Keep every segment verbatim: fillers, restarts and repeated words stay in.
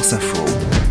France Info.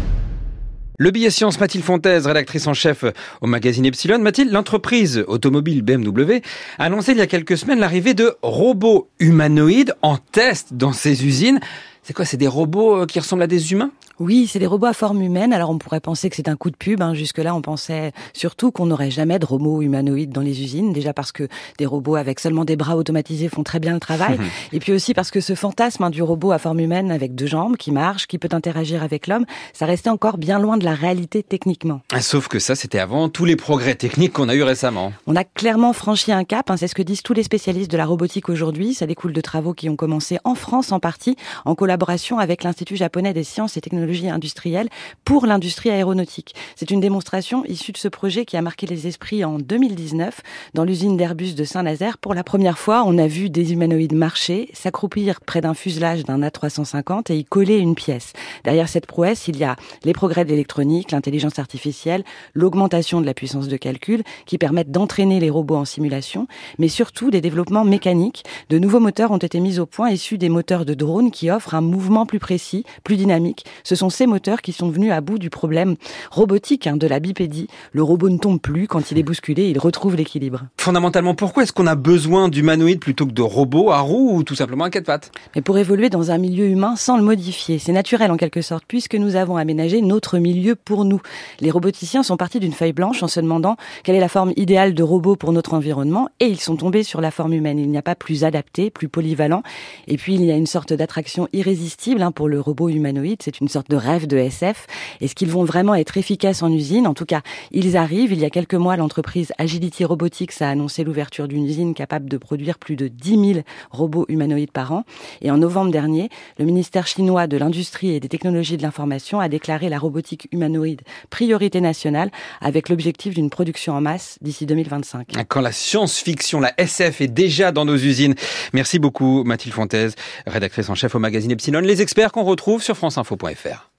Le billet science, Mathilde Fontaise, rédactrice en chef au magazine Epsilon. Mathilde, l'entreprise automobile B M W a annoncé il y a quelques semaines l'arrivée de robots humanoïdes en test dans ses usines. C'est quoi, c'est des robots qui ressemblent à des humains ? Oui, c'est des robots à forme humaine. Alors on pourrait penser que c'est un coup de pub. Hein. Jusque-là, on pensait surtout qu'on n'aurait jamais de robots humanoïdes dans les usines. Déjà parce que des robots avec seulement des bras automatisés font très bien le travail. Et puis aussi parce que ce fantasme hein, du robot à forme humaine avec deux jambes, qui marche, qui peut interagir avec l'homme, ça restait encore bien loin de la réalité techniquement. Sauf que ça, c'était avant tous les progrès techniques qu'on a eu récemment. On a clairement franchi un cap. Hein. C'est ce que disent tous les spécialistes de la robotique aujourd'hui. Ça découle de travaux qui ont commencé en France en partie, en collaboration avec l'Institut japonais des sciences et technologies industrielles pour l'industrie aéronautique. C'est une démonstration issue de ce projet qui a marqué les esprits en deux mille dix-neuf dans l'usine d'Airbus de Saint-Nazaire. Pour la première fois, on a vu des humanoïdes marcher, s'accroupir près d'un fuselage d'un A trois cent cinquante et y coller une pièce. Derrière cette prouesse, il y a les progrès de l'électronique, l'intelligence artificielle, l'augmentation de la puissance de calcul qui permettent d'entraîner les robots en simulation, mais surtout des développements mécaniques. De nouveaux moteurs ont été mis au point issus des moteurs de drones qui offrent un mouvement plus précis, plus dynamique. Ce sont ces moteurs qui sont venus à bout du problème robotique hein, de la bipédie. Le robot ne tombe plus, quand il est bousculé, il retrouve l'équilibre. Fondamentalement, pourquoi est-ce qu'on a besoin d'humanoïdes plutôt que de robots à roues ou tout simplement à quatre pattes ? Mais pour évoluer dans un milieu humain sans le modifier, c'est naturel en quelque sorte, puisque nous avons aménagé notre milieu pour nous. Les roboticiens sont partis d'une feuille blanche en se demandant quelle est la forme idéale de robot pour notre environnement, et ils sont tombés sur la forme humaine. Il n'y a pas plus adapté, plus polyvalent, et puis il y a une sorte d'attraction irrésistible hein, pour le robot humanoïde. C'est une sorte de rêve de S F. Est-ce qu'ils vont vraiment être efficaces en usine ? En tout cas, ils arrivent. Il y a quelques mois, l'entreprise Agility Robotics a annoncé l'ouverture d'une usine capable de produire plus de dix mille robots humanoïdes par an. Et en novembre dernier, le ministère chinois de l'Industrie et des Technologies de l'Information a déclaré la robotique humanoïde priorité nationale avec l'objectif d'une production en masse d'ici deux mille vingt-cinq. Quand la science-fiction, la S F est déjà dans nos usines. Merci beaucoup Mathilde Fontaise, rédactrice en chef au magazine Epsilon. Les experts qu'on retrouve sur franceinfo point fr.